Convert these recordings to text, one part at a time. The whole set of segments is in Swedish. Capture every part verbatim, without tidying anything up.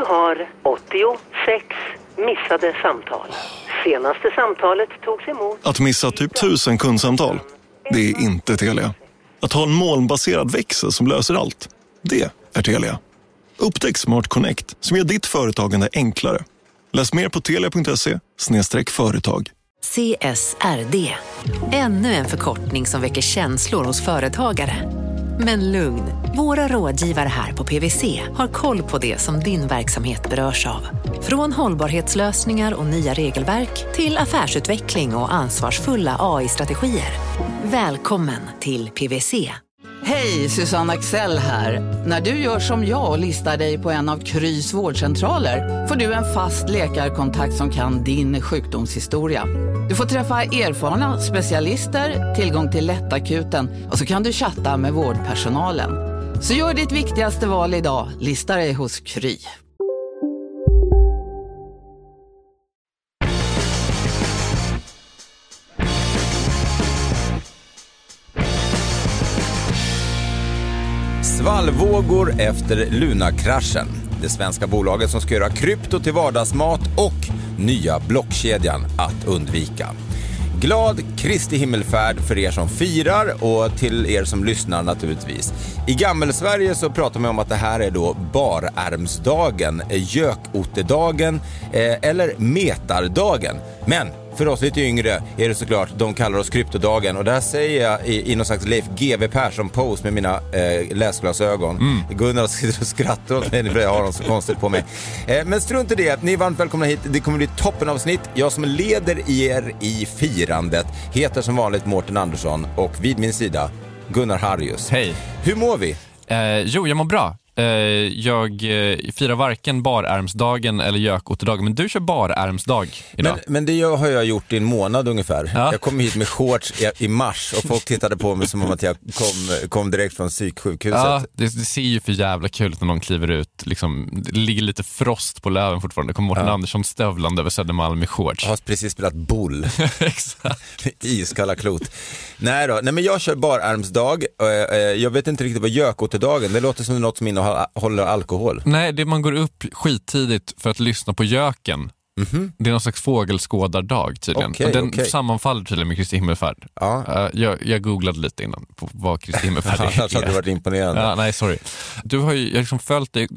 har åttiosex missade samtal. Senaste samtalet togs emot... Att missa typ tusen kundsamtal, det är inte Telia. Att ha en molnbaserad växel som löser allt, det är Telia. Upptäck Smart Connect som gör ditt företagande enklare. Läs mer på telia punkt se slash företag. C S R D. Ännu en förkortning som väcker känslor hos företagare. Men lugn, våra rådgivare här på P W C har koll på det som din verksamhet berörs av. Från hållbarhetslösningar och nya regelverk till affärsutveckling och ansvarsfulla A I-strategier. Välkommen till P W C. Hej, Susanne Axel här. När du gör som jag och listar dig på en av Krys vårdcentraler får du en fast läkarkontakt som kan din sjukdomshistoria. Du får träffa erfarna specialister, tillgång till lättakuten och så kan du chatta med vårdpersonalen. Så gör ditt viktigaste val idag, lista dig hos Kry. Svallvågor efter Luna-kraschen. Det svenska bolaget som ska göra krypto till vardagsmat och nya blockkedjan att undvika. Glad Kristi himmelfärd för er som firar och till er som lyssnar naturligtvis. I Gammelsverige så pratar man om att det här är då barärmsdagen, gökotedagen eh, eller metardagen. Men för oss lite yngre är det såklart, de kallar oss kryptodagen. Och där säger jag i, i någon slags Leif G W Persson-pose med mina eh, läsglasögon. Mm. Gunnar sitter och skrattar åt mig för jag har dem så konstigt på mig. Eh, men strunt i det, ni är varmt välkomna hit. Det kommer bli toppenavsnitt. Jag som leder er i firandet heter som vanligt Mårten Andersson. Och vid min sida Gunnar Harrius. Hej. Hur mår vi? Eh, jo, jag mår bra. Jag firar varken barärmsdagen eller gökotedagen, men du kör barärmsdag idag. Men, men det har jag gjort i en månad ungefär. Ja. Jag kom hit med shorts i, i mars och folk tittade på mig som om att jag kom, kom direkt från psyksjukhuset. Ja, det, det ser ju för jävla kul när någon kliver ut. Liksom, det ligger lite frost på löven fortfarande. Det kommer Mårten ja. Andersson stövlande över Södermalm i shorts. Jag har precis spelat boll. Exakt. Iskalla klot. Nej då, nej men jag kör barärmsdag. Jag vet inte riktigt vad gökotedagen. Det låter som något som innehåller håller alkohol. Nej, det man går upp skittidigt för att lyssna på göken. Mm-hmm. Det är någon slags fågelskådardag tydligen. Okay, och den okay. sammanfaller tydligen med Kristi himmelfärd. Ja. Uh, jag, jag googlade lite innan på vad Kristi himmelfärd är. Annars hade det varit imponerande. Ja, nej, sorry. Du har ju jag har liksom följt dig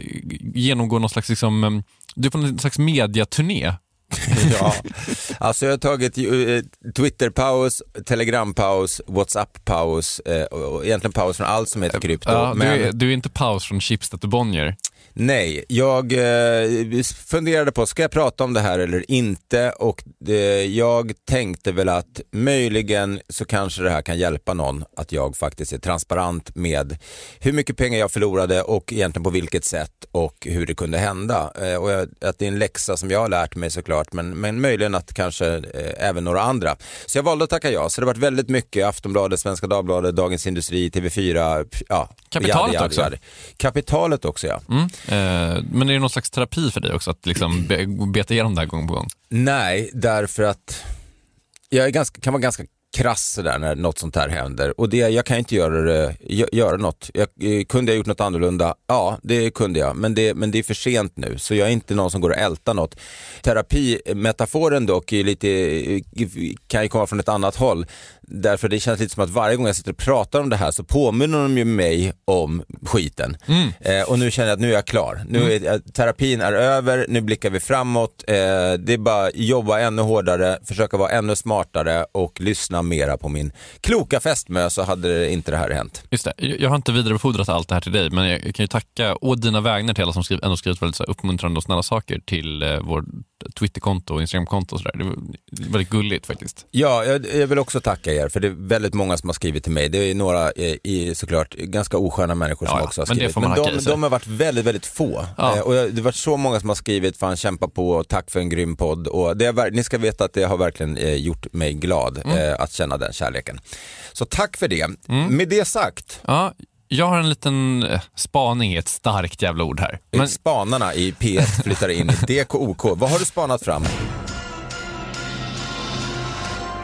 genomgå någon slags liksom, du är på någon slags mediaturné. Ja, alltså jag har tagit uh, Twitter-paus, Telegram-paus, WhatsApp-paus uh, och egentligen paus från allt som heter krypto. Ja, men... du, är, du är inte paus från Schibsted och Bonnier. Nej, jag eh, funderade på, ska jag prata om det här eller inte? Och det, jag tänkte väl att möjligen så kanske det här kan hjälpa någon att jag faktiskt är transparent med hur mycket pengar jag förlorade och egentligen på vilket sätt och hur det kunde hända. Eh, och jag, att det är en läxa som jag har lärt mig såklart, men, men möjligen att kanske eh, även några andra. Så jag valde att tacka ja, så det har varit väldigt mycket Aftonbladet, Svenska Dagbladet, Dagens Industri, T V fyra, ja. Kapitalet jade, också. Jade. Kapitalet också, ja. Mm. Eh, men är det någon slags terapi för dig också att liksom be- beta igenom det här gång på gång? Nej, därför att jag är ganska, kan vara ganska krass där när något sånt här händer. Och det, jag kan inte göra, det, göra något. Jag, kunde jag gjort något annorlunda? Ja, det kunde jag. Men det, men det är för sent nu. Så jag är inte någon som går och ältar något. Terapimetaforen dock är lite, kan ju komma från ett annat håll. Därför det känns lite som att varje gång jag sitter och pratar om det här så påminner de ju mig om skiten. Mm. Eh, och nu känner jag att nu är jag klar. Nu är, mm. terapin är över, nu blickar vi framåt. Eh, det är bara jobba ännu hårdare, försöka vara ännu smartare och lyssna mera på min kloka fästmö, så hade det inte det här hänt. Just det, jag har inte vidarebefordrat allt det här till dig, men jag kan ju tacka å dina vägnar till alla som skrivit, ändå skrivit väldigt så här uppmuntrande och snälla saker till eh, vår Twitterkonto och Instagramkonto och sådär. Det var väldigt gulligt faktiskt. Ja, jag, jag vill också tacka er, för det är väldigt många som har skrivit till mig. Det är några eh, i, såklart ganska osköna människor som ja, också har skrivit. Men, men de, de har varit väldigt, väldigt få. Ja. Eh, och det har varit så många som har skrivit, fan kämpa på och tack för en grym podd. Och det är, ni ska veta att det har verkligen eh, gjort mig glad mm. eh, att känna den kärleken. Så tack för det. Mm. Med det sagt... Ja. Jag har en liten spaning, ett starkt jävla ord här. Men... Spanarna i P ett flyttar in i D K O K. Vad har du spanat fram?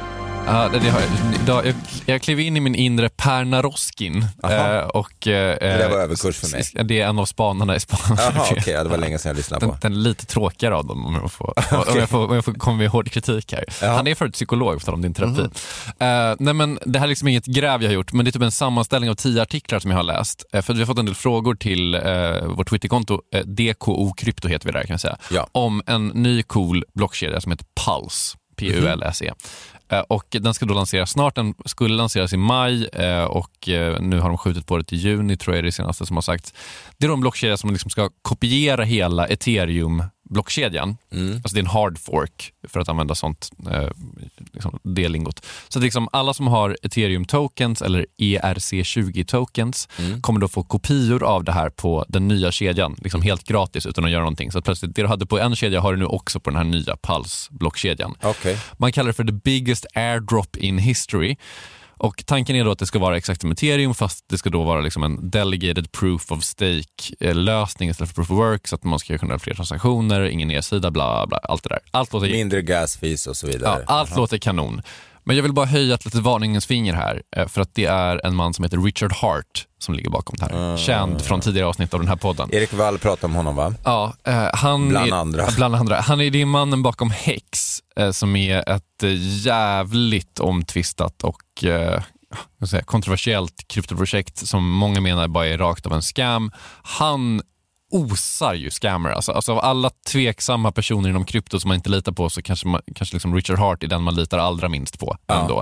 Ja, det, det har jag. Idag, jag, jag klev in i min inre Pernaroskin eh, och eh, det där var överkurs för mig. Det är en av spanarna i Spanien. Jaha, okej, okay, det var länge sedan jag lyssnade på. Den, den är lite tråkigare av dem om jag får, okay. om jag får, om jag får komma med hård kritik här. Ja. Han är för ett psykolog för om din terapi. Mm. Uh, nej men det här är liksom inget gräv jag har gjort, men det är typ en sammanställning av tio artiklar som jag har läst. Uh, för vi har fått en del frågor till uh, vårt Twitterkonto, uh, D K O Krypto heter vi där kan jag säga, ja. Om en ny cool blockkedja som heter Pulse. P U L S E. Mm. Och den ska då lanseras snart. Den skulle lanseras i maj och nu har de skjutit på det till juni, tror jag är det senaste som har sagt. Det är en blockkedja som liksom ska kopiera hela Ethereum-blockkedjan. Mm. Alltså det är en hard fork för att använda sånt eh, liksom delingot. Så att liksom alla som har Ethereum-tokens eller E R C tjugo tokens mm. kommer då få kopior av det här på den nya kedjan. Liksom helt gratis utan att göra någonting. Så att plötsligt det du hade på en kedja har du nu också på den här nya Pulse-blockkedjan. Okay. Man kallar det för the biggest airdrop in history. Och tanken är då att det ska vara exakt som Ethereum fast det ska då vara liksom en delegated proof of stake-lösning istället för proof of work så att man ska kunna ha fler transaktioner, ingen nedsida, bla bla, allt det där. Allt låter... Mindre gas fees och så vidare. Ja, allt Aha. låter kanon. Men jag vill bara höja ett litet varningens finger här för att det är en man som heter Richard Hart som ligger bakom det här. Mm. Känd från tidigare avsnitt av den här podden. Erik Wall pratar om honom va? Ja, eh, han bland är, andra. Bland andra. Han är det mannen bakom Hex eh, som är ett eh, jävligt omtvistat och eh, säga, kontroversiellt kryptoprojekt som många menar bara är rakt av en scam. Han osar ju scammer. Alltså, alltså av alla tveksamma personer inom krypto som man inte litar på så kanske, man, kanske liksom Richard Hart är den man litar allra minst på. Ja. Ändå.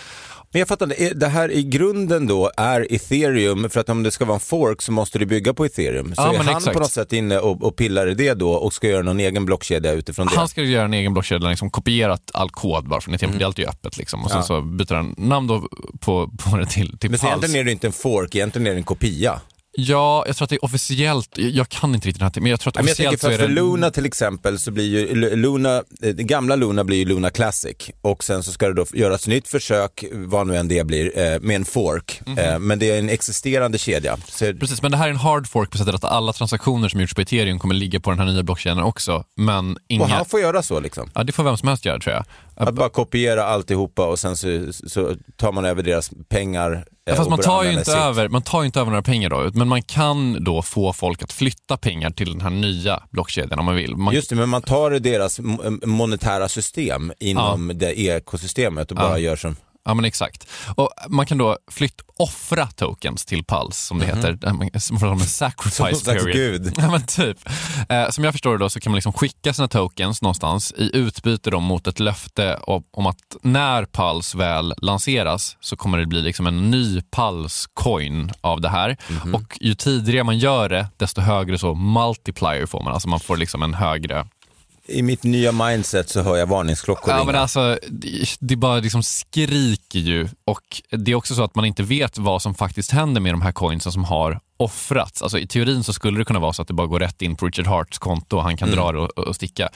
Men jag fattar, det här i grunden då är Ethereum, för att om det ska vara en fork så måste det bygga på Ethereum. Så ja, är han exakt. På något sätt inne och, och pillar i det då och ska göra någon egen blockkedja utifrån det? Han ska göra en egen blockkedja, liksom kopierat all kod bara från Ethereum, mm. det är alltid öppet liksom. Och sen ja. så byter han namn då på, på det till, till Men så egentligen är det inte en fork, egentligen är det en kopia. Ja, jag tror att det är officiellt, jag kan inte riktigt den här, men jag tror att men jag officiellt för så är det... För Luna till exempel så blir ju Luna, det gamla Luna blir ju Luna Classic och sen så ska det då göras ett nytt försök, vad nu än det blir, med en fork. Mm-hmm. Men det är en existerande kedja. Så... Precis, men det här är en hard fork på sättet att alla transaktioner som gjorts på Ethereum kommer ligga på den här nya blockkedjan också, men inga... Och han får göra så liksom? Ja, det får vem som helst göra tror jag. Att bara kopiera alltihopa och sen så, så tar man över deras pengar. Ja, fast man tar ju inte över, man tar ju inte över några pengar då, men man kan då få folk att flytta pengar till den här nya blockkedjan om man vill. Man... Just det, men man tar deras monetära system inom ja. det ekosystemet och bara ja. gör som... Ja, men exakt. Och man kan då flytta, offra tokens till Pulse, som det mm-hmm. heter. Som får en sacrifice som period. Gud. Ja, men typ. Eh, som jag förstår det då så kan man liksom skicka sina tokens någonstans i utbyte då mot ett löfte om, om att när Pulse väl lanseras så kommer det bli liksom en ny Pulse-coin av det här. Mm-hmm. Och ju tidigare man gör det, desto högre så multiplier får man. Alltså man får liksom en högre... I mitt nya mindset så hör jag varningsklockor Ja, ringa. men alltså, det, det bara liksom skriker ju. Och det är också så att man inte vet vad som faktiskt händer med de här coinsen som har offrats. Alltså i teorin så skulle det kunna vara så att det bara går rätt in på Richard Harts konto och han kan mm. dra det och, och sticka.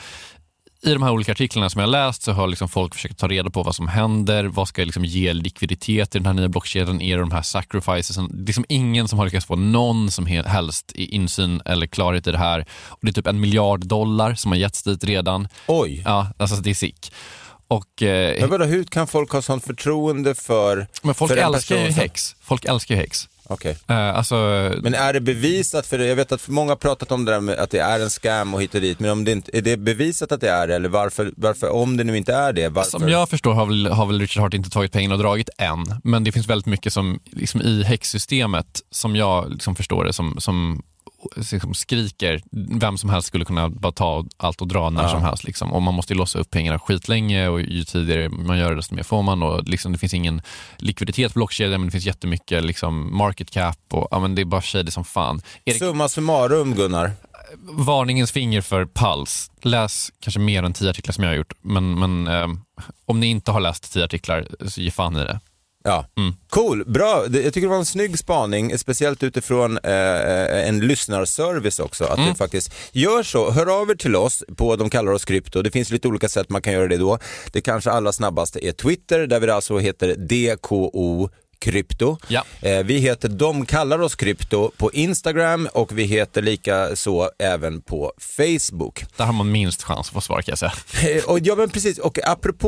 I de här olika artiklarna som jag har läst så har liksom folk försökt ta reda på vad som händer, vad ska liksom ge likviditet i den här nya blockkedjan, är det de här sacrifices. Det är liksom ingen som har lyckats få någon som helst insyn eller klarhet i det här. Och det är typ en miljard dollar som har getts dit redan. Oj! Ja, alltså det är sick. Och, eh, men vadå, hur kan folk ha sånt förtroende för... Men folk för älskar ju som... Hex. Folk älskar ju Hex. Okay. Uh, alltså, men är det bevisat, för jag vet att många har pratat om det där med att det är en scam och hit och dit, men om det inte, är det bevisat att det är det, eller varför, varför om det nu inte är det? Varför? Som jag förstår har väl, har väl Richard Hart inte tagit pengarna och dragit än, men det finns väldigt mycket som liksom i Hex-systemet som jag liksom förstår det som, som liksom skriker vem som helst skulle kunna bara ta allt och dra när ja. som helst liksom. Och man måste ju låsa upp pengarna skitlänge och ju tidigare man gör det desto mer får man och liksom, det finns ingen likviditet på blockkedjan men det finns jättemycket liksom, market cap och ja, men det är bara shady som fan. Erik... Summa summarum Gunnar. Varningens finger för Pulse. Läs kanske mer än tio artiklar som jag har gjort men, men eh, om ni inte har läst tio artiklar så ge fan i det. Ja, mm. Cool, bra. Jag tycker det var en snygg spaning, speciellt utifrån eh, en lyssnarservice också, att mm. det faktiskt gör så. Hör av er till oss på De kallar oss krypto. Det finns lite olika sätt man kan göra det då. Det kanske allra snabbaste är Twitter, där vi alltså heter D K O krypto. Ja. Eh, vi heter De kallar oss krypto på Instagram och vi heter lika så även på Facebook. Där har man minst chans att få svar kan jag säga. Eh, och ja men precis, och apropå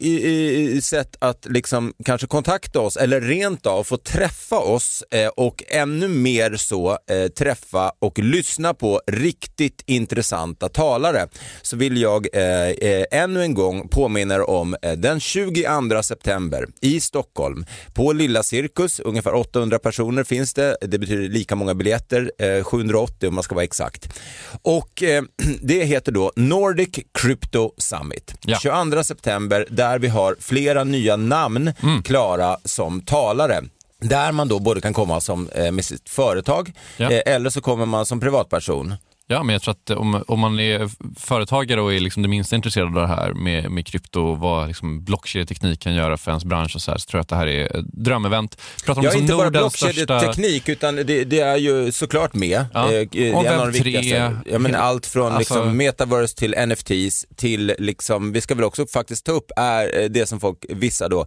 i, i, sätt att liksom kanske kontakta oss eller rent av få träffa oss eh, och ännu mer så eh, träffa och lyssna på riktigt intressanta talare, så vill jag eh, eh, ännu en gång påminna om eh, den tjugoandra september i Stockholm på Lilla Cirkus. Ungefär åttahundra personer finns det. Det betyder lika många biljetter, eh, sjuhundraåttio om man ska vara exakt. Och eh, det heter då Nordic Crypto Summit. Ja. tjugoandra september, där vi har flera nya namn mm. klara som talare. Där man då både kan komma som eh, med sitt företag ja. eh, eller så kommer man som privatperson. Ja, men jag tror att om, om man är företagare och är liksom det minsta intresserad av det här med, med krypto och vad liksom blockkedjeteknik kan göra för ens bransch och så här, så tror jag att det här är ett drömevent. Pratar om ja, inte bara Nordens blockkedjeteknik största... utan det, det är ju såklart med. Ja. Eh, det och är webb tre. Ja, men allt från alltså... liksom metaverse till N F Ts till liksom, vi ska väl också faktiskt ta upp är det som folk, vissa då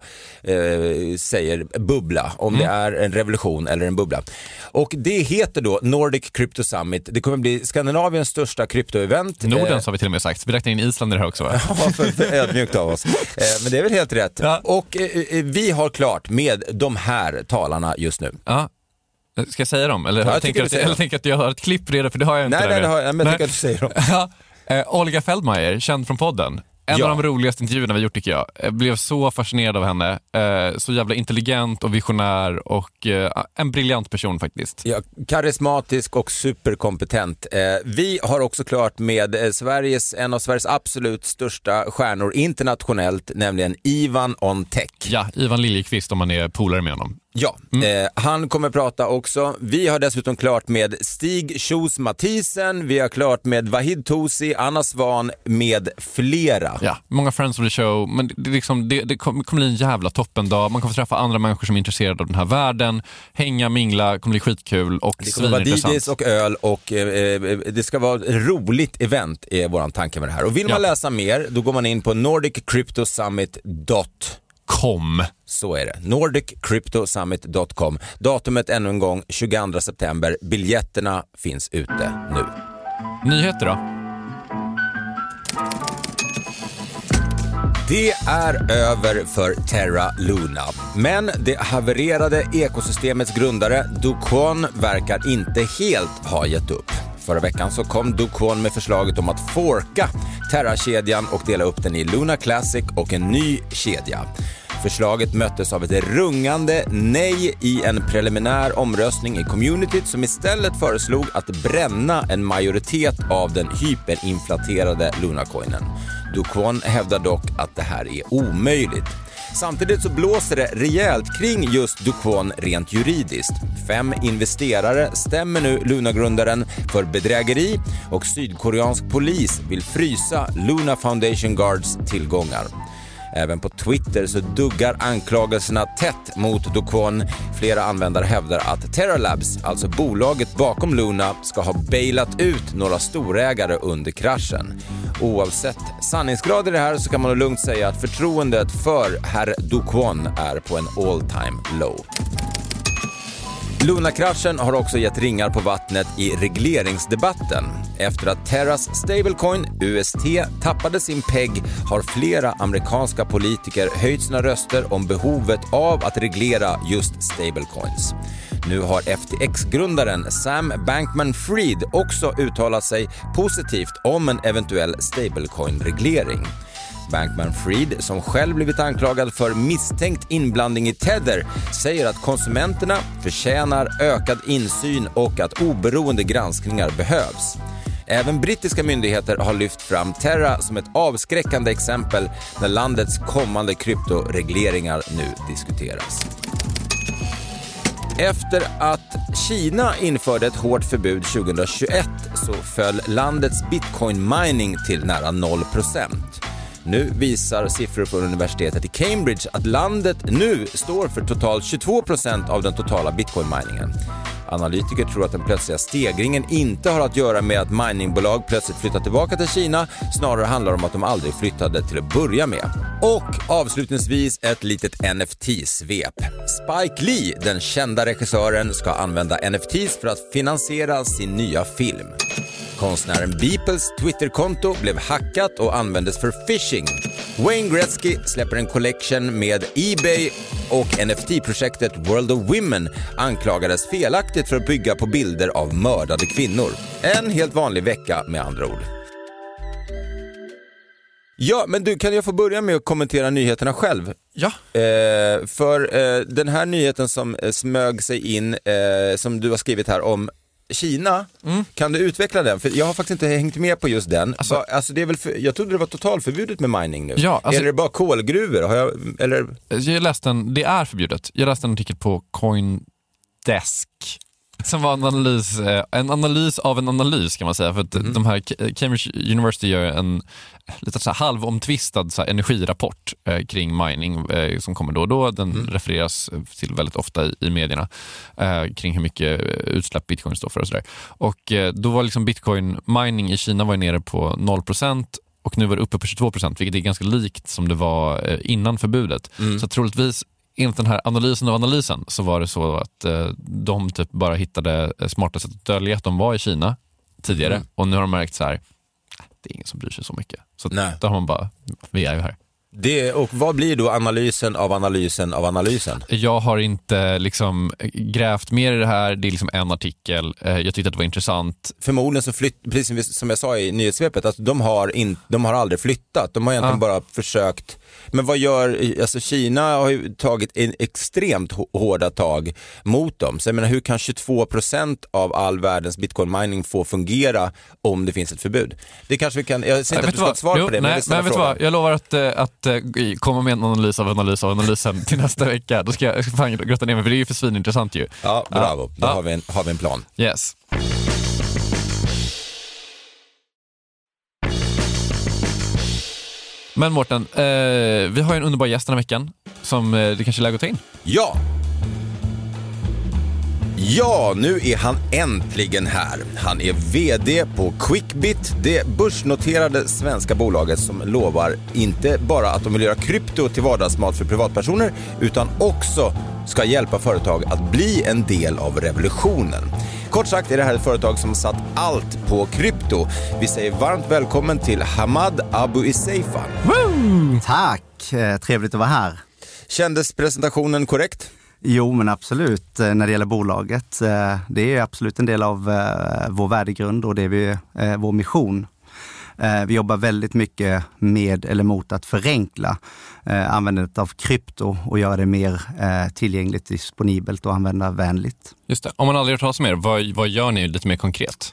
eh, säger bubbla, om mm. det är en revolution eller en bubbla. Och det heter då Nordic Crypto Summit. Det kommer bli Skandinaviens största kryptoevent. Nordens har vi till och med sagt. Vi räknar in Island i det här också, va? Ja, för, för ödmjukt av oss. Eh, men det är väl helt rätt. Ja. Och eh, vi har klart med de här talarna just nu. Ja. Ska jag säga dem? Eller ja, jag tänker att, eller tänker att jag har ett klipp redan, för det har jag inte. Nej, nej, det har jag, men jag tycker att du säger dem. Ja. Eh, Olga Feldmeier, känd från podden. En ja. av de roligaste intervjuerna vi gjort, tycker jag. Jag blev så fascinerad av henne. Eh, så jävla intelligent och visionär och eh, en briljant person faktiskt. Ja, karismatisk och superkompetent. Eh, vi har också klart med eh, Sveriges, en av Sveriges absolut största stjärnor internationellt, nämligen Ivan on Tech. Ja, Ivan Liljekvist om man är polare med honom. Ja, mm. eh, han kommer prata också. Vi har dessutom klart med Stig Kjos Mathisen, vi har klart med Vahid Tosi, Anna Svan med flera. Ja, många friends of the show, men det, liksom, det, det kommer bli en jävla toppendag. Man kommer få träffa andra människor som är intresserade av den här världen, hänga, mingla, kommer bli skitkul och det kommer vara D Js och öl och eh, det ska vara ett roligt event är våran tanke med det här. Och vill man ja. läsa mer, då går man in på nordic crypto summit dot com. Så är det. nordic crypto summit dot com. Datumet ännu en gång tjugoandra september. Biljetterna finns ute nu. Nyheter då? Det är över för Terra Luna. Men det havererade ekosystemets grundare Do Kwon verkar inte helt ha gett upp. Förra veckan så kom Do Kwon med förslaget om att forka Terra-kedjan och dela upp den i Luna Classic och en ny kedja. Förslaget möttes av ett rungande nej i en preliminär omröstning i communityt som istället föreslog att bränna en majoritet av den hyperinflaterade Luna-coinen. Do Kwon hävdar dock att det här är omöjligt. Samtidigt så blåser det rejält kring just Do Kwon rent juridiskt. Fem investerare stämmer nu Luna-grundaren för bedrägeri och sydkoreansk polis vill frysa Luna Foundation Guards tillgångar. Även på Twitter så duggar anklagelserna tätt mot Do Kwon. Flera användare hävdar att Terra Labs, alltså bolaget bakom Luna, ska ha bailat ut några storägare under kraschen. Oavsett sanningsgrad i det här så kan man nog lugnt säga att förtroendet för herr Do Kwon är på en all time low. Luna-kraschen har också gett ringar på vattnet i regleringsdebatten. Efter att Terras stablecoin U S T tappade sin peg har flera amerikanska politiker höjt sina röster om behovet av att reglera just stablecoins. Nu har F T X-grundaren Sam Bankman-Fried också uttalat sig positivt om en eventuell stablecoin-reglering. Bankman-Fried, som själv blivit anklagad för misstänkt inblandning i Tether, säger att konsumenterna förtjänar ökad insyn och att oberoende granskningar behövs. Även brittiska myndigheter har lyft fram Terra som ett avskräckande exempel när landets kommande kryptoregleringar nu diskuteras. Efter att Kina införde ett hårt förbud tjugohundratjugoett så föll landets bitcoin-mining till nära noll procent. Nu visar siffror från universitetet i Cambridge att landet nu står för totalt tjugotvå procent av den totala bitcoin-miningen. Analytiker tror att den plötsliga stegringen inte har att göra med att miningbolag plötsligt flyttar tillbaka till Kina, snarare handlar det om att de aldrig flyttade till att börja med. Och avslutningsvis ett litet N F T-svep. Spike Lee, den kända regissören, ska använda N F Ts för att finansiera sin nya film. Konstnären Beeples Twitterkonto blev hackat och användes för phishing. Wayne Gretzky släpper en collection med eBay och N F T-projektet World of Women anklagades felaktigt för att bygga på bilder av mördade kvinnor. En helt vanlig vecka med andra ord. Ja, men du, kan jag få börja med att kommentera nyheterna själv? Ja. Eh, för eh, den här nyheten som eh, smög sig in, eh, som du har skrivit här om Kina, mm. kan du utveckla den? För jag har faktiskt inte hängt med på just den. Alltså, alltså det är väl för, jag trodde det var totalförbjudet med mining nu. Ja, alltså, är det bara kolgruvor? Har jag, eller? Jag läste en, det är förbjudet. Jag läste en artikel på Coindesk som var en analys, en analys av en analys kan man säga. För att mm. de här Cambridge University gör en lite så här halvomtvistad så här energirapport eh, kring mining eh, som kommer då och då. Den mm. refereras till väldigt ofta i, i medierna eh, kring hur mycket utsläpp bitcoin står för och sådär. Och eh, då var liksom bitcoin mining i Kina var nere på noll procent och nu var det uppe på tjugotvå procent, vilket är ganska likt som det var eh, innan förbudet. Mm. Så troligtvis enligt den här analysen av analysen så var det så att eh, de typ bara hittade smarta sätt att dölja att de var i Kina tidigare. Mm. Och nu har de märkt så här, det är ingen som bryr sig så mycket. Så Nej. Då har man bara, vi är ju här. Det, och vad blir då analysen av analysen av analysen? Jag har inte liksom grävt mer i det här. Det är liksom en artikel. Jag tyckte att det var intressant. Förmodligen så flytt, precis som jag sa i nyhetssvepet, att de har, in, de har aldrig flyttat. De har egentligen ja. bara försökt. Men vad gör, alltså Kina har ju tagit en extremt hårda tag mot dem. Så jag menar, hur kan tjugotvå procent av all världens bitcoin mining få fungera om det finns ett förbud? Det kanske vi kan, jag säger inte att du ska ha ett svar jo, på det. Nej, men, men vet du vad, jag lovar att, att, att komma med en analys av analys av analysen till nästa vecka. Då ska jag, jag ska fan grotta ner mig, för det är ju för svinintressant ju. Ja, bravo. Då ja. har, vi en, har vi en plan. Yes. Men Mårten, eh, vi har ju en underbar gäst den här veckan som eh, det kanske är läge att ta in. Ja! Ja, nu är han äntligen här. Han är vd på Quickbit, det börsnoterade svenska bolaget som lovar inte bara att de vill göra krypto till vardagsmat för privatpersoner utan också ska hjälpa företag att bli en del av revolutionen. Kort sagt är det här ett företag som satt allt på krypto. Vi säger varmt välkommen till Hamad Abu-Iseifa. Woo! Tack, trevligt att vara här. Kändes presentationen korrekt? Jo, men absolut. När det gäller bolaget, det är absolut en del av vår värdegrund och det är vår mission. Vi jobbar väldigt mycket med eller mot att förenkla användandet av krypto och göra det mer tillgängligt, disponibelt och användarvänligt. Just det. Om man aldrig har hört talas om er, vad, vad gör ni lite mer konkret?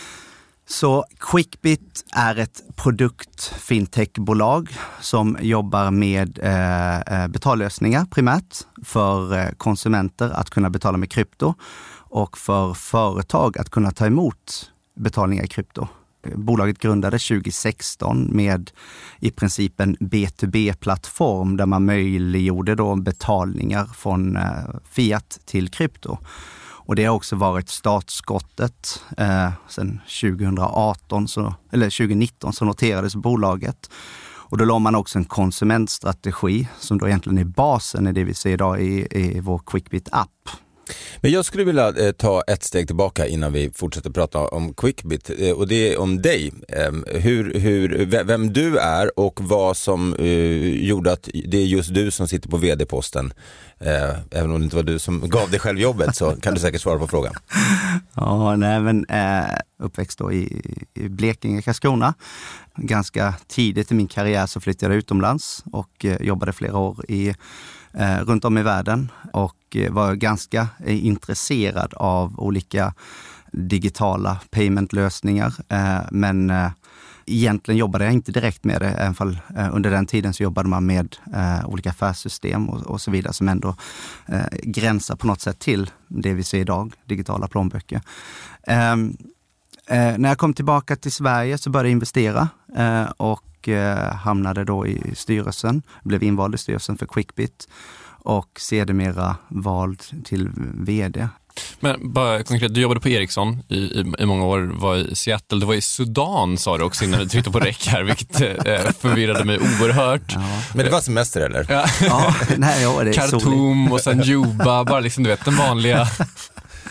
Så Quickbit är ett produkt-fintech-bolag som jobbar med eh, betallösningar primärt för eh, konsumenter att kunna betala med krypto och för företag att kunna ta emot betalningar i krypto. Bolaget grundades tjugo sexton med i princip en B to B-plattform där man möjliggjorde då betalningar från eh, fiat till krypto. Och det har också varit startskottet eh, sedan tjugoarton, så, eller tjugonitton så noterades bolaget. Och då la man också en konsumentstrategi som då egentligen är basen i det vi ser idag i, i vår Quickbit-app. Men jag skulle vilja eh, ta ett steg tillbaka innan vi fortsätter prata om Quickbit eh, och det är om dig. Eh, hur, hur, vem du är och vad som eh, gjorde att det är just du som sitter på vd-posten. Eh, även om det inte var du som gav dig själv jobbet så kan du säkert svara på frågan. Ja, nej, men eh, uppväxt då i, i Blekinge, Karlskrona. Ganska tidigt i min karriär så flyttade jag utomlands och eh, jobbade flera år i Eh, runt om i världen och eh, var ganska eh, intresserad av olika digitala paymentlösningar. Eh, men eh, egentligen jobbade jag inte direkt med det. Även fall, eh, under den tiden så jobbade man med eh, olika affärssystem och, och så vidare som ändå eh, gränsar på något sätt till det vi ser idag, digitala plånböcker. Eh, eh, när jag kom tillbaka till Sverige så började jag investera eh, och och hamnade då i styrelsen, blev invald i styrelsen för Quickbit och sedermera vald till vd. Men bara konkret, du jobbade på Ericsson i, i, i många år, var i Seattle, det var i Sudan sa du också innan du tryckte på räck här, vilket eh, förvirrade mig oerhört. Ja. Men det var semester eller? Ja, ja nej, ja, det är Khartoum och sen Juba, bara liksom du vet den vanliga.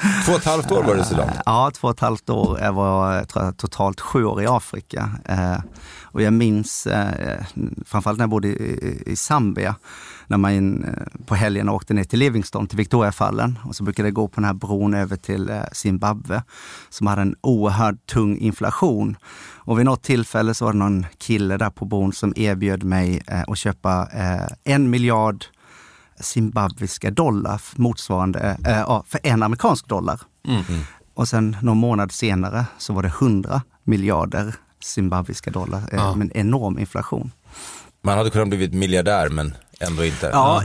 Två och ett halvt år var det så långt? Ja, två och ett halvt år. Jag var jag tror, totalt sju år i Afrika. Eh, och jag minns, eh, framförallt när jag bodde i, i Zambia, när man eh, på helgen åkte ner till Livingstone, till Victoriafallen. Och så brukade jag gå på den här bron över till eh, Zimbabwe, som hade en oerhört tung inflation. Och vid något tillfälle så var det någon kille där på bron som erbjöd mig eh, att köpa eh, en miljard zimbabwiska dollar motsvarande äh, ja, för en amerikansk dollar. Mm. Och sen någon månad senare så var det hundra miljarder zimbabwiska dollar äh, ja. med en enorm inflation. Man hade kunnat blivit miljardär men ändå inte. Ja.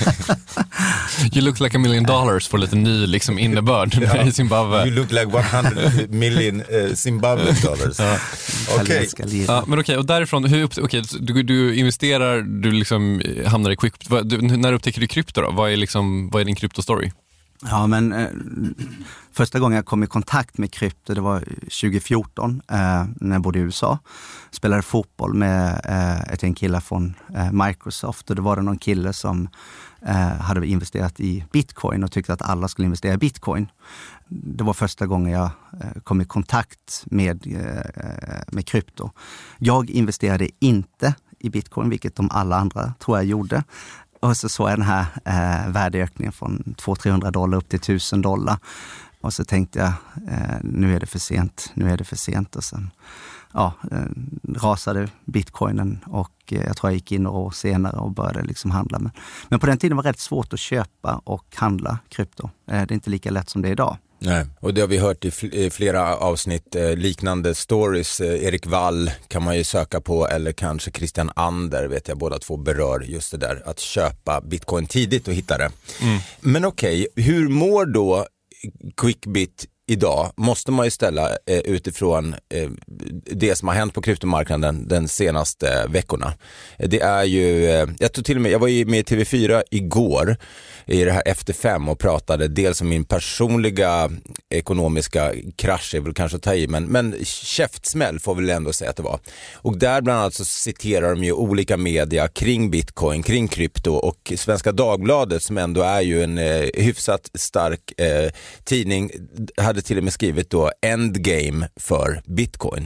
You look like a million dollars för lite ny liksom innebörd ja. i Zimbabwe. You look like one hundred million uh, Zimbabwe dollars. Ja. Okej. Okay. Ja, men okej, okay, och därifrån hur upp, okay, du, du investerar, du liksom hamnar i quick. Du, när upptäcker du krypto då? Vad är liksom vad är din kryptostory? Ja, men eh, första gången jag kom i kontakt med krypto, det var tjugo fjorton eh, när jag bodde i U S A. Spelade fotboll med eh, ett en kille från eh, Microsoft, och det var det någon kille som eh, hade investerat i bitcoin och tyckte att alla skulle investera i bitcoin. Det var första gången jag eh, kom i kontakt med, eh, med krypto. Jag investerade inte i bitcoin, vilket de alla andra tror jag gjorde. Och så såg jag den här eh, värdeökningen från två till trehundra dollar upp till tusen dollar. Och så tänkte jag, eh, nu är det för sent, nu är det för sent. Och sen ja, eh, rasade bitcoinen och eh, jag tror jag gick in några år senare och började liksom handla. Men, men på den tiden var det rätt svårt att köpa och handla krypto. Eh, det är inte lika lätt som det är idag. Nej, och det har vi hört i, fl- i flera avsnitt, eh, liknande stories. Eh, Erik Wall kan man ju söka på, eller kanske Christian Ander, vet jag, båda två berör just det där, att köpa bitcoin tidigt och hitta det. Mm. Men okej, okay, hur mår då Quickbit idag? Måste man ju ställa eh, utifrån eh, det som har hänt på kryptomarknaden den senaste veckorna. Det är ju, eh, jag tog till och med, jag var ju med i T V fyra igår i det här Efter fem och pratade dels om min personliga ekonomiska krasch, är väl kanske att ta i, men, men käftsmäll får väl ändå säga att det var. Och där bland annat så citerar de ju olika media kring bitcoin, kring krypto, och Svenska Dagbladet, som ändå är ju en eh, hyfsat stark eh, tidning, hade till och med skrivit då endgame för bitcoin.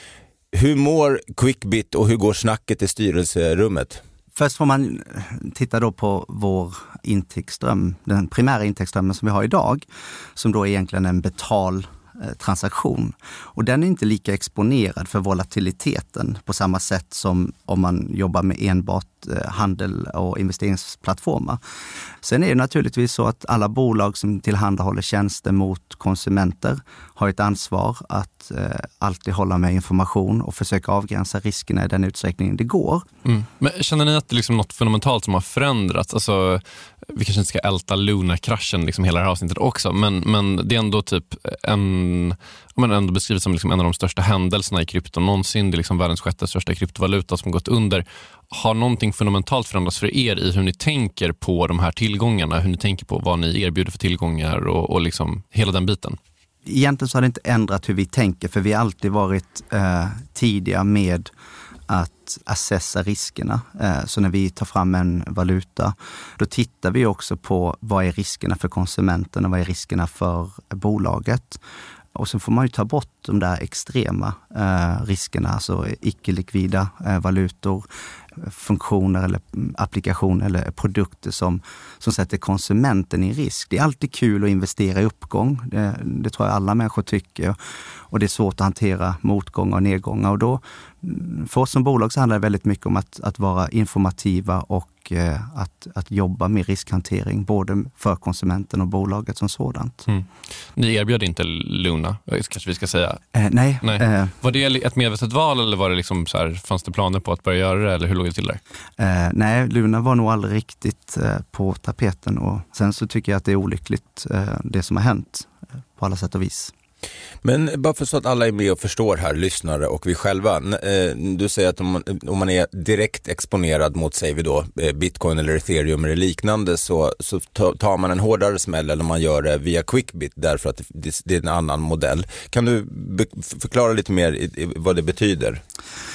Hur mår Quickbit och hur går snacket i styrelserummet? Först får man titta då på vår intäktsström, den primära intäktsströmmen som vi har idag, som då är egentligen en betal transaktion. Och den är inte lika exponerad för volatiliteten på samma sätt som om man jobbar med enbart handel och investeringsplattformar. Sen är det naturligtvis så att alla bolag som tillhandahåller tjänster mot konsumenter har ett ansvar att eh, alltid hålla med information och försöka avgränsa riskerna i den utsträckning det går. Mm. Men känner ni att det är liksom något fundamentalt som har förändrats? Alltså, vi kanske inte ska älta Luna-kraschen liksom hela det här avsnittet också, men, men det är ändå typ en, om man ändå beskrivs som liksom en av de största händelserna i krypto någonsin. Det är liksom världens sjätte största kryptovaluta som gått under. Har någonting fundamentalt förändrats för er i hur ni tänker på de här tillgångarna, hur ni tänker på vad ni erbjuder för tillgångar och, och liksom hela den biten? Egentligen så har det inte ändrat hur vi tänker, för vi har alltid varit eh, tidiga med att assessa riskerna. Eh, så när vi tar fram en valuta, då tittar vi också på vad är riskerna för konsumenten och vad är riskerna för bolaget. Och så får man ju ta bort de där extrema eh, riskerna, alltså icke-likvida eh, valutor, funktioner eller applikationer eller produkter som, som sätter konsumenten i risk. Det är alltid kul att investera i uppgång. Det, det tror jag alla människor tycker. Och det är svårt att hantera motgångar och nedgångar. Och då, för oss som bolag så handlar det väldigt mycket om att, att vara informativa och eh, att, att jobba med riskhantering både för konsumenten och bolaget som sådant. Mm. Ni erbjöd inte Luna, kanske vi ska säga? Eh, nej. nej. Eh, var det ett medvetet val eller var det liksom så här, fanns det planer på att börja göra det, eller hur låg det till där? Eh, nej, Luna var nog aldrig riktigt eh, på tapeten, och sen så tycker jag att det är olyckligt eh, det som har hänt eh, på alla sätt och vis. Men bara för så att alla är med och förstår här, lyssnare och vi själva. Du säger att om man är direkt exponerad mot, säger vi då, Bitcoin eller Ethereum eller liknande, så, så tar man en hårdare smäll eller man gör det via Quickbit därför att det är en annan modell. Kan du förklara lite mer vad det betyder?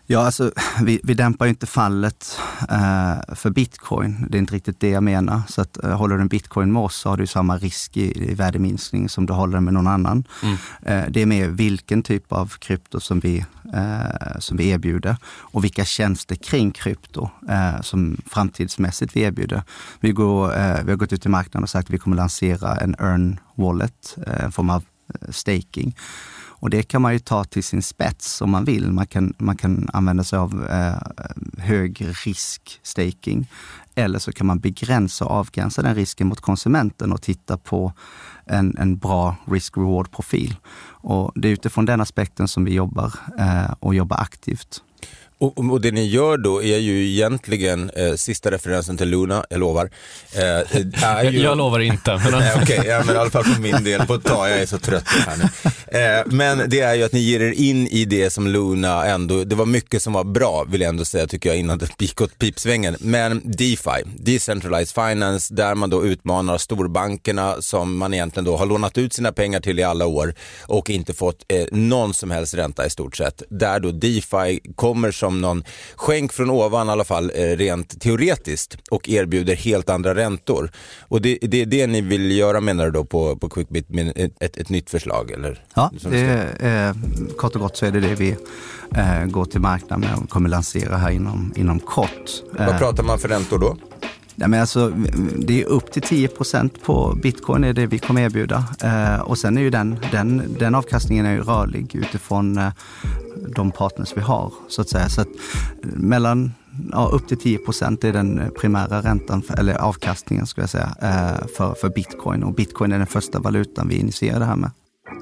Ja, alltså vi, vi dämpar ju inte fallet eh, för bitcoin. Det är inte riktigt det jag menar. Så att eh, håller du en bitcoin med oss så har du samma risk i, i värdeminskning som du håller med någon annan. Mm. Eh, det är med vilken typ av krypto som vi, eh, som vi erbjuder och vilka tjänster kring krypto eh, som framtidsmässigt vi erbjuder. Vi, går, eh, vi har gått ut i marknaden och sagt att vi kommer lansera en Earn Wallet, eh, en form av eh, staking. Och det kan man ju ta till sin spets om man vill. Man kan, man kan använda sig av eh, hög risk staking. Eller så kan man begränsa och avgränsa den risken mot konsumenten och titta på en, en bra risk-reward-profil. Och det är utifrån den aspekten som vi jobbar eh, och jobbar aktivt. Och, och det ni gör då är ju egentligen eh, sista referensen till Luna, jag lovar. Eh, är ju... Jag lovar inte. Men... Okej, okay, ja, men i alla fall för min del på ett tag, jag är så trött här nu. Eh, men det är ju att ni ger er in i det som Luna ändå, det var mycket som var bra vill jag ändå säga tycker jag innan det gick åt pipsvängen. Men DeFi, Decentralized Finance, där man då utmanar storbankerna som man egentligen då har lånat ut sina pengar till i alla år och inte fått eh, någon som helst ränta i stort sett. Där då DeFi kommer som som någon skänk från ovan i alla fall rent teoretiskt och erbjuder helt andra räntor. Och det, det är det ni vill göra menar du då på, på Quickbit med ett, ett, ett nytt förslag? Eller? Ja, det är, eh, kort och gott så är det det vi eh, går till marknaden med och kommer lansera här inom, inom kort. Vad eh, pratar man för räntor då? Ja, men alltså, det är upp till tio procent på bitcoin är det vi kommer erbjuda. Eh, och sen är ju den, den, den avkastningen är ju rörlig utifrån eh, de partners vi har så att säga. Så att mellan ja, upp till tio procent är den primära räntan, för, eller avkastningen ska jag säga, eh, för, för bitcoin. Och bitcoin är den första valutan vi initierar det här med.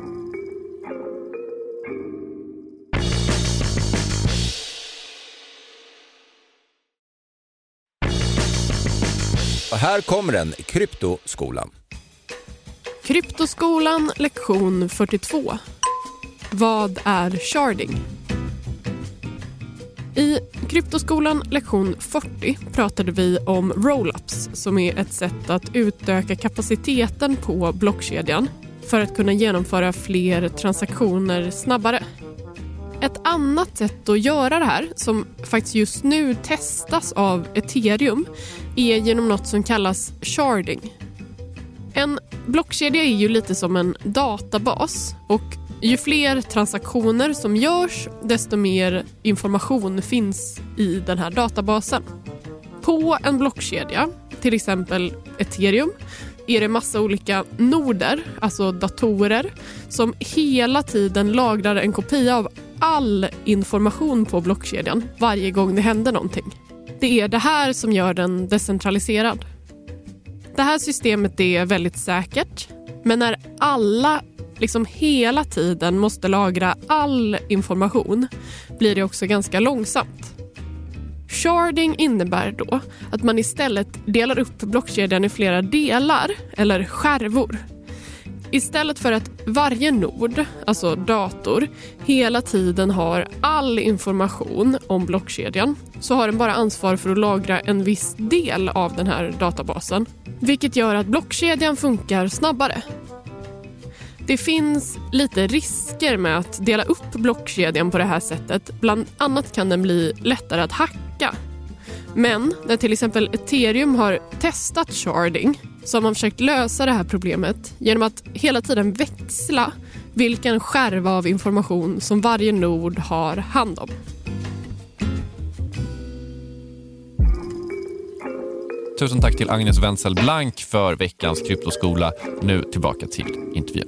Och här kommer den, Kryptoskolan. Kryptoskolan, lektion fyrtiotvå. Vad är sharding? I Kryptoskolan, lektion fyrtio, pratade vi om rollups som är ett sätt att utöka kapaciteten på blockkedjan för att kunna genomföra fler transaktioner snabbare. Ett annat sätt att göra det här, som faktiskt just nu testas av Ethereum, är genom något som kallas sharding. En blockkedja är ju lite som en databas och ju fler transaktioner som görs, desto mer information finns i den här databasen. På en blockkedja, till exempel Ethereum, är det massa olika noder, alltså datorer, som hela tiden lagrar en kopia av all information på blockkedjan varje gång det händer någonting. Det är det här som gör den decentraliserad. Det här systemet är väldigt säkert, men när alla liksom hela tiden måste lagra all information blir det också ganska långsamt. Sharding innebär då att man istället delar upp blockkedjan i flera delar eller skärvor. Istället för att varje nod, alltså dator, hela tiden har all information om blockkedjan så har den bara ansvar för att lagra en viss del av den här databasen. Vilket gör att blockkedjan funkar snabbare. Det finns lite risker med att dela upp blockkedjan på det här sättet. Bland annat kan den bli lättare att hacka. Men när till exempel Ethereum har testat sharding så har man försökt lösa det här problemet genom att hela tiden växla vilken skärva av information som varje nod har hand om. Tusen tack till Agnes Wenzel Blank för veckans kryptoskola. Nu tillbaka till intervjun.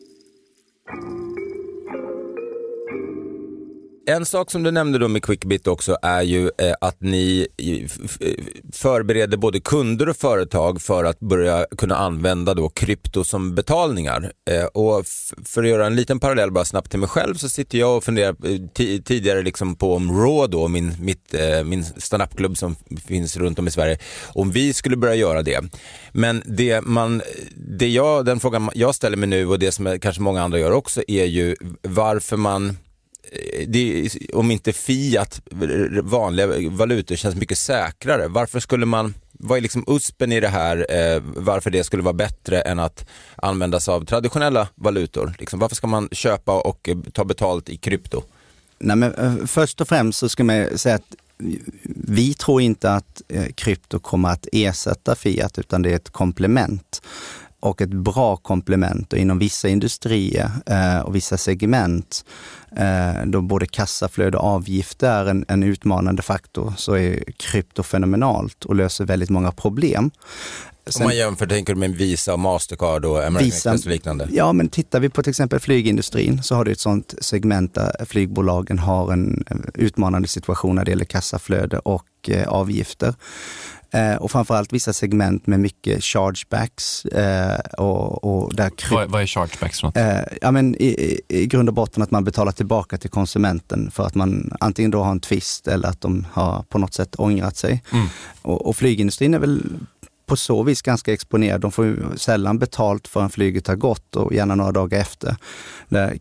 En sak som du nämnde då med Quickbit också är ju eh, att ni förbereder både kunder och företag för att börja kunna använda då krypto som betalningar. Eh, och f- för att göra en liten parallell bara snabbt till mig själv så sitter jag och funderar t- tidigare liksom på om Raw då, min, mitt, eh, min stand-up-klubb som finns runt om i Sverige, om vi skulle börja göra det. Men det man, det jag, den frågan jag ställer mig nu och det som kanske många andra gör också är ju varför man det, om inte fiat, vanliga valutor känns mycket säkrare. Varför skulle man, vad är liksom uspen i det här, eh, varför det skulle vara bättre än att använda sig av traditionella valutor? Liksom, varför ska man köpa och ta betalt i krypto? Nej, men först och främst så ska man säga att vi tror inte att krypto kommer att ersätta fiat, utan det är ett komplement. Och ett bra komplement, och inom vissa industrier eh, och vissa segment eh, då både kassaflöde och avgifter är en, en utmanande faktor, så är krypto fenomenalt och löser väldigt många problem. Sen, om man jämför, tänker du med Visa och Mastercard och American Express och liknande? Ja, men tittar vi på till exempel flygindustrin, så har du ett sånt segment där flygbolagen har en utmanande situation när det gäller kassaflöde och eh, avgifter. Eh, och framförallt vissa segment med mycket chargebacks. Eh, och, och där kryp- vad, vad är chargebacks för något? Eh, ja, men i, i grund och botten att man betalar tillbaka till konsumenten för att man antingen då har en twist eller att de har på något sätt ångrat sig. Mm. Och, och flygindustrin är väl på så vis ganska exponerad. De får ju sällan betalt förrän flyget har gått, och gärna några dagar efter. Där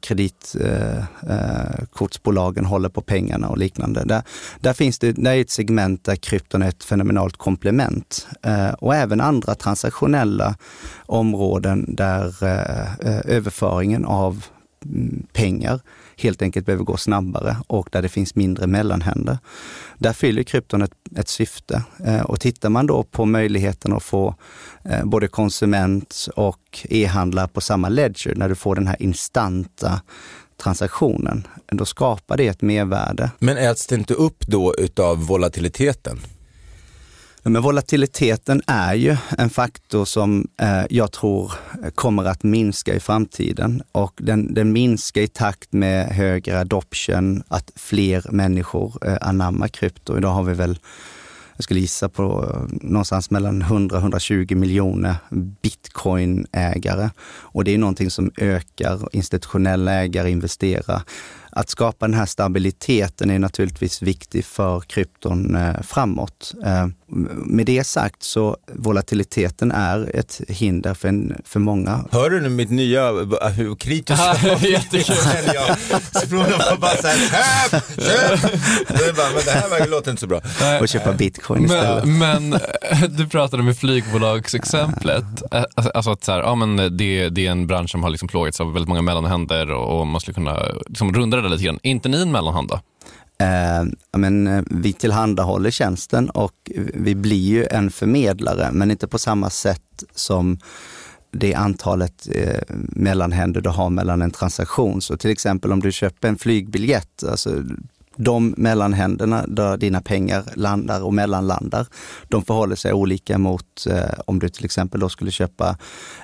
kreditkortsbolagen eh, håller på pengarna och liknande. Där, där finns det, där är ett segment där krypton är ett fenomenalt komplement. Eh, och även andra transaktionella områden där eh, överföringen av pengar helt enkelt behöver gå snabbare och där det finns mindre mellanhänder. Där fyller krypton ett, ett syfte. Eh, och tittar man då på möjligheten att få eh, både konsument och e-handlare på samma ledger, när du får den här instanta transaktionen, då skapar det ett mervärde. Men äts det inte upp då utav volatiliteten? Men volatiliteten är ju en faktor som eh, jag tror kommer att minska i framtiden, och den, den minskar i takt med högre adoption, att fler människor eh, anammar krypto. Idag har vi väl, jag skulle gissa på eh, någonstans mellan hundra till hundratjugo miljoner bitcoin-ägare, och det är någonting som ökar. Institutionella ägare investerar. Att skapa den här stabiliteten är naturligtvis viktig för krypton eh, framåt. Eh, med det sagt så volatiliteten är ett hinder för, en, för många. Hör du nu mitt nya hur kritiskt jättekul jag språnar bara så här, köp, köp. Det bara, men det här låter inte så bra. Och köpa bitcoin istället. Men, men du pratade med flygbolagsexemplet. Alltså att så här, ja, men det, det är en bransch som har liksom plågats av väldigt många mellanhänder, och man skulle kunna liksom runda det lite grann. Inte ni en mellanhand då? Eh, men, vi tillhandahåller tjänsten och vi blir ju en förmedlare, men inte på samma sätt som det antalet eh, mellanhänder du har mellan en transaktion. Så till exempel om du köper en flygbiljett, alltså de mellanhänderna där dina pengar landar och mellanlandar, de förhåller sig olika mot eh, om du till exempel då skulle köpa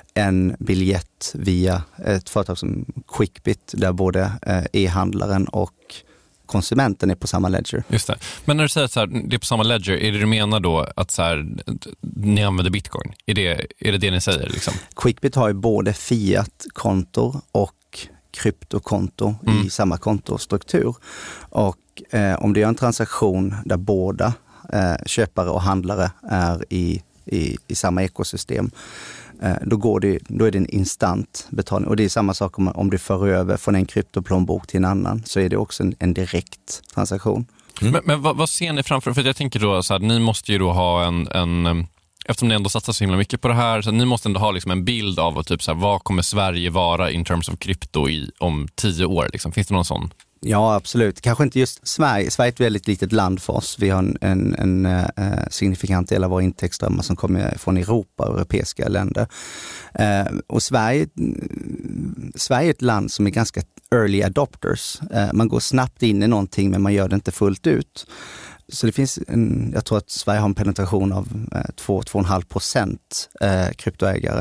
en biljett via ett företag som Quickbit, där både eh, e-handlaren och konsumenten är på samma ledger. Just det. Men när du säger att så här, det är på samma ledger, är det du menar då att så här, ni använder bitcoin? Är det, är det det ni säger? Liksom? Quickbit har ju både fiat-konto och kryptokonto mm. i samma kontostruktur. Och eh, om du gör en transaktion där båda eh, köpare och handlare är i, i, i samma ekosystem, eh, då, går det, då är det en instant betalning. Och det är samma sak om, om du för över från en kryptoplånbok till en annan, så är det också en, en direkt transaktion. Mm. Men, men vad, vad ser ni framför? För jag tänker då så här, ni måste ju då ha en... en eftersom ni ändå satsar så himla mycket på det här, så ni måste ändå ha liksom en bild av typ så här, vad kommer Sverige vara in terms of krypto i, om tio år? Liksom? Finns det någon sån? Ja, absolut. Kanske inte just Sverige. Sverige är ett väldigt litet land för oss. Vi har en, en, en uh, signifikant del av våra intäktsströmmar som kommer från Europa och europeiska länder. Uh, och Sverige, Sverige är ett land som är ganska early adopters. Uh, man går snabbt in i någonting, men man gör det inte fullt ut. Så det finns en, jag tror att Sverige har en penetration av två till två komma fem procent eh, kryptoägare.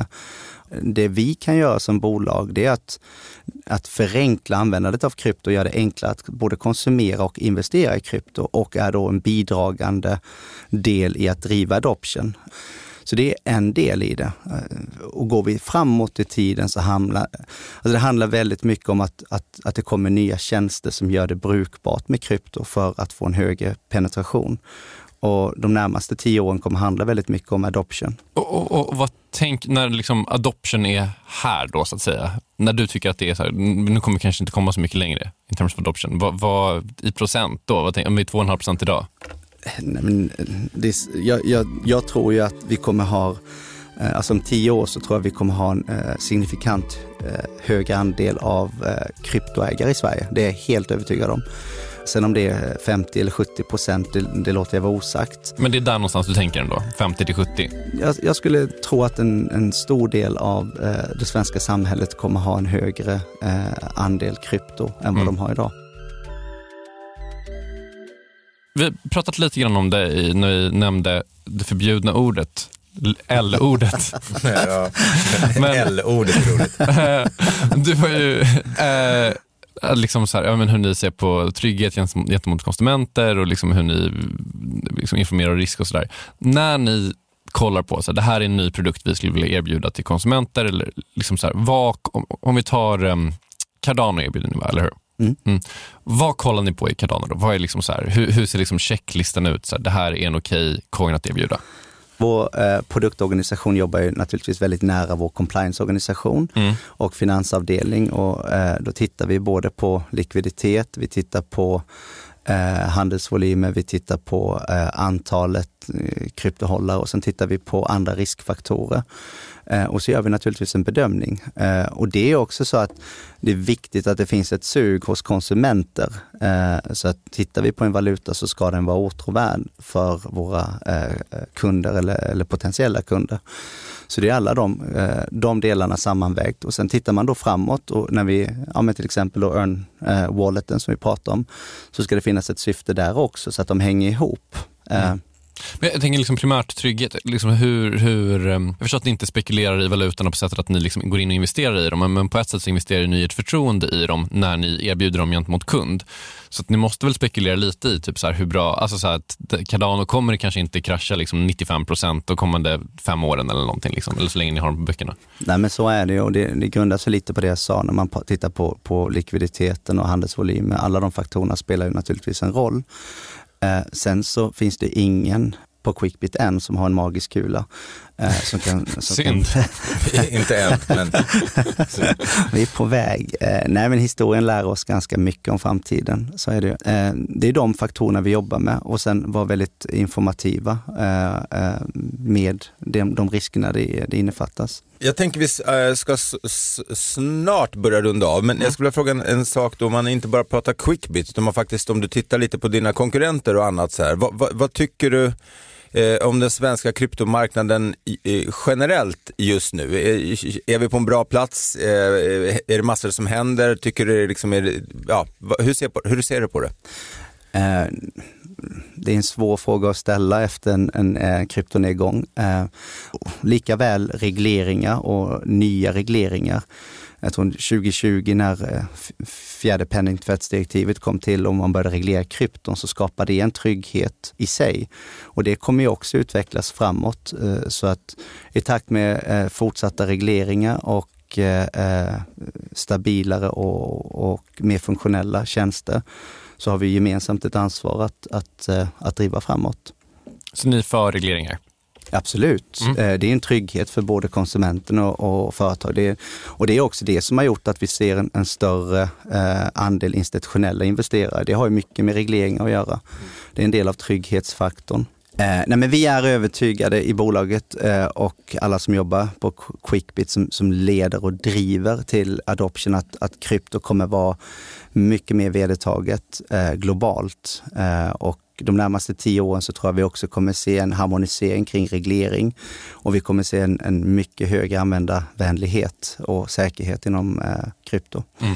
Det vi kan göra som bolag, det är att, att förenkla användandet av krypto och göra det enklare att både konsumera och investera i krypto, och är då en bidragande del i att driva adoption. Så det är en del i det. Och går vi framåt i tiden så handlar alltså det handlar väldigt mycket om att, att, att det kommer nya tjänster som gör det brukbart med krypto för att få en högre penetration. Och de närmaste tio åren kommer handla väldigt mycket om adoption. Och, och, och vad tänk när liksom adoption är här då, så att säga? När du tycker att det är så här, nu kommer kanske inte komma så mycket längre in terms of adoption. Vad, vad i procent då? Vad tänk, om vi är två komma fem procent idag? Nej, men det, jag, jag, jag tror ju att vi kommer ha, alltså om tio år så tror jag vi kommer ha en eh, signifikant eh, högre andel av eh, kryptoägare i Sverige. Det är jag helt övertygad om. Sen om det är femtio eller sjuttio procent, det, det låter jag vara osagt. Men det är där någonstans du tänker ändå, femtio till sjuttio? Jag, jag skulle tro att en, en stor del av eh, det svenska samhället kommer ha en högre eh, andel krypto än vad mm. de har idag. Vi har pratat lite grann om det i, när vi nämnde det förbjudna ordet. L-ordet. Ja, L-ordet är roligt. Du var ju eh, liksom så här, ja, men hur ni ser på trygghet gentemot konsumenter och liksom hur ni liksom informerar om risk och sådär. När ni kollar på så här, det här är en ny produkt vi skulle vilja erbjuda till konsumenter eller liksom så här, vad, om, om vi tar um, Cardano erbjuder ni, eller hur? Mm. Mm. Vad kollar ni på i Cardano då? Vad är liksom så här, hur, hur ser liksom checklistan ut? Så här, det här är en okej coin att erbjuda. Vår eh, produktorganisation jobbar ju naturligtvis väldigt nära vår compliance-organisation mm. och finansavdelning. Och, eh, då tittar vi både på likviditet, vi tittar på eh, handelsvolymer, vi tittar på eh, antalet eh, kryptohållare och sen tittar vi på andra riskfaktorer. Eh, och så gör vi naturligtvis en bedömning. Eh, och det är också så att det är viktigt att det finns ett sug hos konsumenter. Eh, så att tittar vi på en valuta så ska den vara åtråvärd för våra eh, kunder eller, eller potentiella kunder. Så det är alla de, eh, de delarna sammanvägt. Och sen tittar man då framåt och när vi, ja, men till exempel då Earn eh, Walleten som vi pratar om, så ska det finnas ett syfte där också så att de hänger ihop. Eh, mm. Men jag tänker liksom primärt trygghet, liksom hur, hur, jag förstår att ni inte spekulerar i valutorna på sättet att ni liksom går in och investerar i dem, men på ett sätt så investerar ni i ett förtroende i dem när ni erbjuder dem gentemot kund. Så att ni måste väl spekulera lite i typ så här hur bra, alltså så här att Cardano kommer det kanske inte krascha liksom nittiofem procent de kommande fem åren eller någonting liksom, eller så länge ni har dem på böckerna. Nej, men så är det och det, det grundar sig lite på det jag sa när man tittar på, på likviditeten och handelsvolymer. Alla de faktorerna spelar ju naturligtvis en roll. Eh, sen så finns det ingen på Quickbit än som har en magisk kula. Eh, som kan, som Synd. Kan... inte än, men... Vi är på väg. Eh, nej, men historien lär oss ganska mycket om framtiden. Så är det. Eh, det är de faktorerna vi jobbar med och sen vara väldigt informativa eh, eh, med de, de riskerna det, det innefattas. Jag tänker vi ska s- s- snart börja runda av, men jag skulle vilja fråga en, en sak då, man inte bara pratar Quickbit utan man faktiskt, om du tittar lite på dina konkurrenter och annat så här, vad, vad, vad tycker du eh, om den svenska kryptomarknaden eh, generellt just nu? Är, är vi på en bra plats? Eh, är det massor som händer? Tycker du liksom, är det, ja, hur, ser på, hur ser du på det? Eh, det är en svår fråga att ställa efter en, en, en kryptonedgång. Eh, lika väl regleringar och nya regleringar. Jag tror tjugo tjugo när eh, fjärde penningtvättsdirektivet kom till och man började reglera krypton så skapade det en trygghet i sig. Och det kommer ju också utvecklas framåt. Eh, så att i takt med eh, fortsatta regleringar och eh, stabilare och, och mer funktionella tjänster så har vi gemensamt ett ansvar att, att, att driva framåt. Så ni för regleringar? Absolut. Mm. Det är en trygghet för både konsumenten och, och företag. Det är, och det är också det som har gjort att vi ser en, en större eh, andel institutionella investerare. Det har ju mycket med regleringar att göra. Det är en del av trygghetsfaktorn. Eh, nej men vi är övertygade i bolaget eh, och alla som jobbar på Quickbit som, som leder och driver till adoption att, att krypto kommer vara mycket mer vedertaget eh, globalt. Eh, och de närmaste tio åren så tror jag vi också kommer se en harmonisering kring reglering och vi kommer se en, en mycket högre användarvänlighet och säkerhet inom eh, krypto. Mm.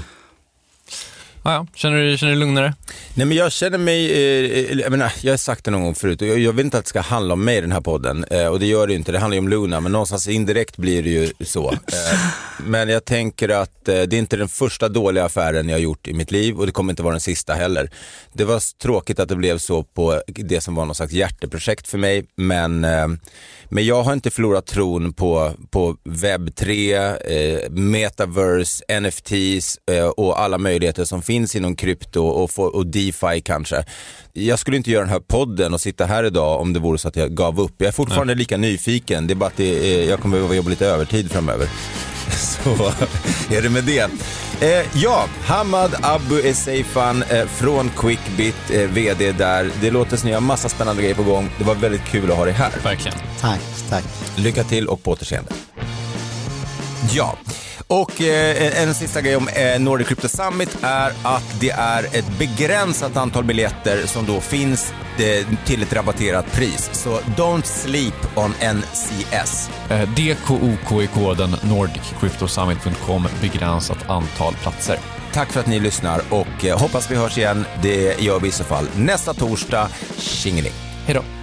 Ah, ja. Känner du känner du lugnare? Nej, men jag känner mig, eh, jag menar, jag har sagt det någon gång förut och jag, jag vill inte att det ska handla om mig i den här podden eh, och det gör det inte, det handlar ju om Luna, men någonstans indirekt blir det ju så. Eh, men jag tänker att eh, det är inte den första dåliga affären jag har gjort i mitt liv och det kommer inte vara den sista heller. Det var tråkigt att det blev så på det som var någon slags hjärteprojekt för mig, men eh, men jag har inte förlorat tron på, på webb tre, eh, metaverse, N F Ts eh, och alla möjligheter som finns inom krypto och, och, och DeFi kanske. Jag skulle inte göra den här podden och sitta här idag om det vore så att jag gav upp. Jag är fortfarande Nej. lika nyfiken. Det är bara att det är, jag kommer behöva jobba lite övertid framöver. Så är det med det. Eh, ja, Hamad Abu Esseifan eh, från Quickbit, eh, vd där. Det låter som ni har massa spännande grejer på gång. Det var väldigt kul att ha dig här. Verkligen. Tack, tack. Lycka till och på återseende. Ja, Och eh, en sista grej om eh, Nordic Crypto Summit är att det är ett begränsat antal biljetter som då finns eh, till ett rabatterat pris. Så don't sleep on N C S. Eh, D K O K i koden nordic crypto summit punkt com, begränsat antal platser. Tack för att ni lyssnar och eh, hoppas vi hörs igen. Det gör vi i så fall nästa torsdag. Tjingeling. Hej då.